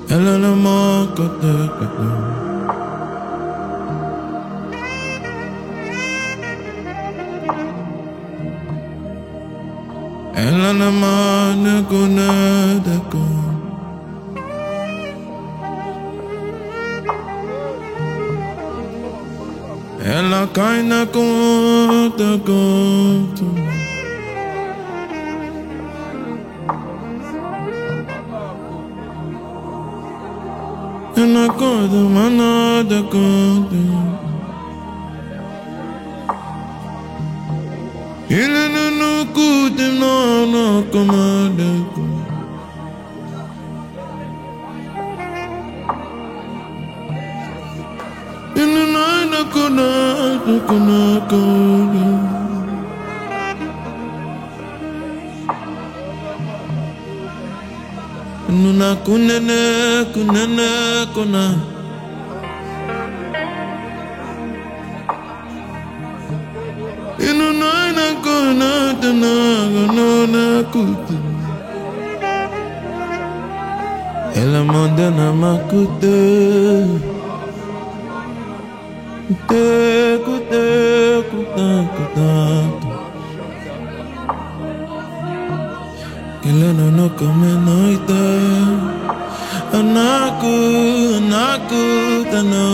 Elana makata kata. Elana mana kuna dako. Ela kaina kota kota. And I call them another golden. In a no good and no commander. In the night I could not go. Nuna kunene kuna. Inuna na kuna na kutu. Ela manda na makute. Kuta. Ela no come noita. Anaku tano.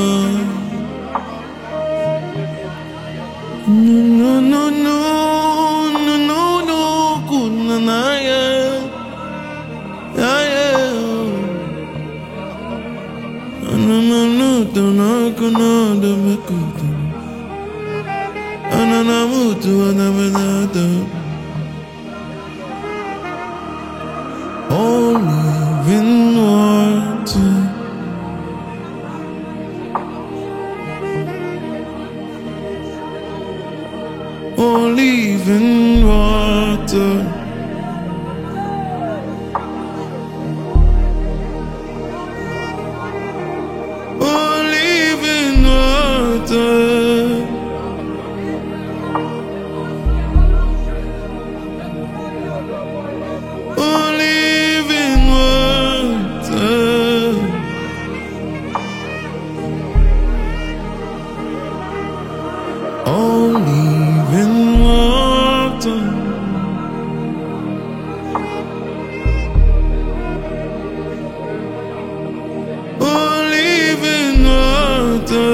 No, kunanaya. Ananamutu anamenata. All living water. All living water. All living water. All living water. All living water.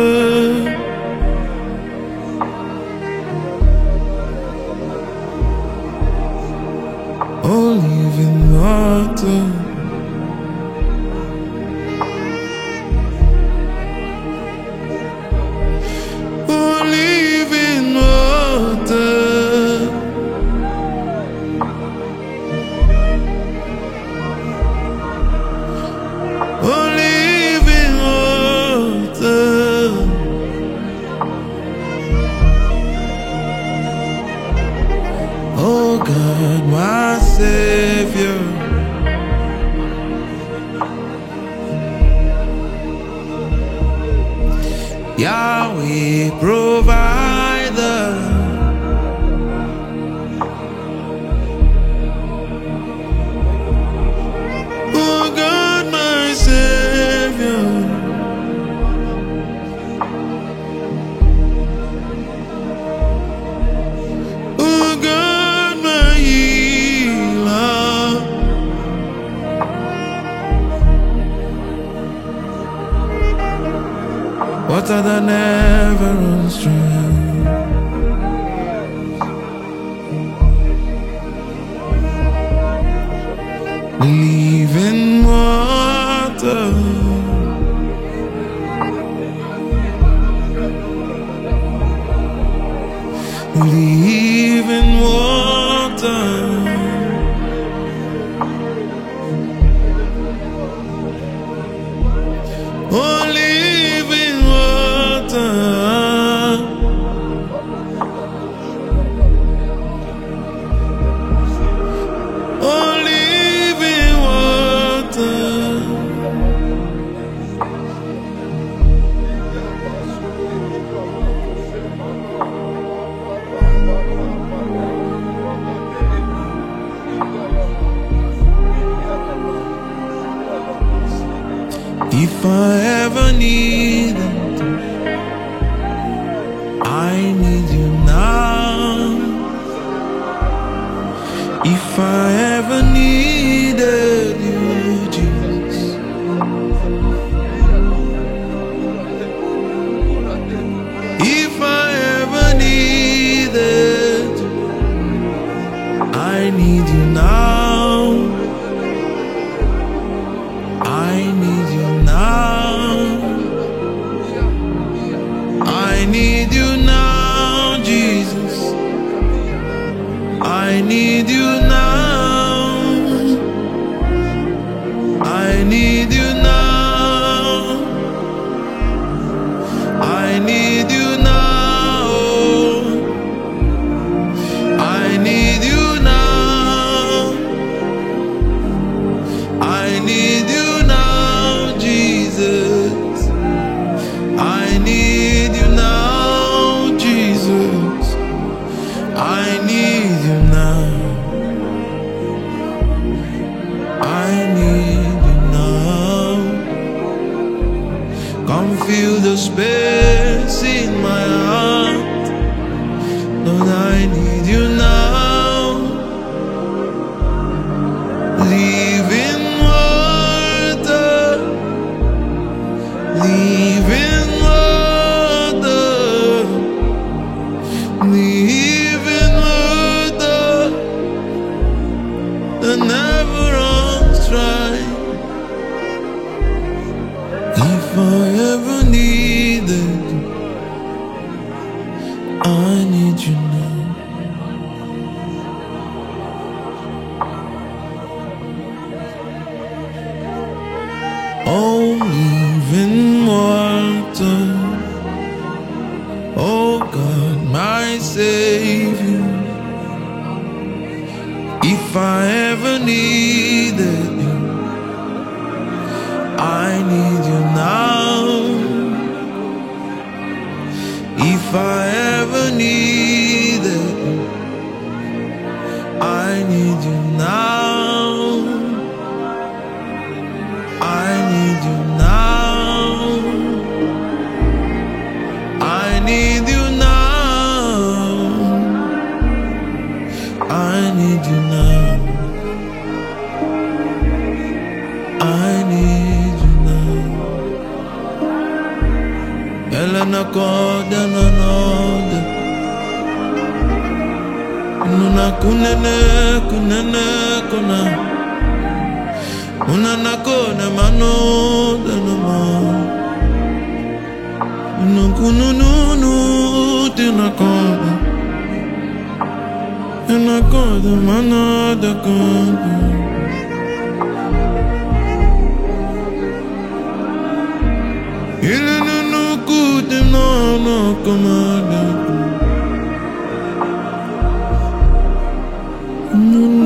All living water. Oh God, my Savior, Yahweh provider, oh God, my Savior, oh God, my healer. Water that never runs dry. Living water. Living water. Oh, living water. Oh, living water. If I ever need it, I need you now. If I ever needed you, Jesus, if I ever needed you, I need you now. I need you now. I need you now, Jesus. I need you now. I need you now. I need you now. I need you now. I need you now, Jesus. I need you now, Jesus. I need you now. I need you now. Come fill the space in my heart. Lord, I need you now. Living water, living water, living water that never runs dry. If I ever needed you, I need you now. Oh, living water, oh God, my Savior. If I ever needed you, I need you now. If I ever needed you, I need you now. I need you now. I need you now. I need you now. I need you now. Elena koda na noda. Nuna kunene kunene kuna. Una nakona mano danama. Nukununu tinakona. Nakona mano dakona. Ilunu kutinana komada.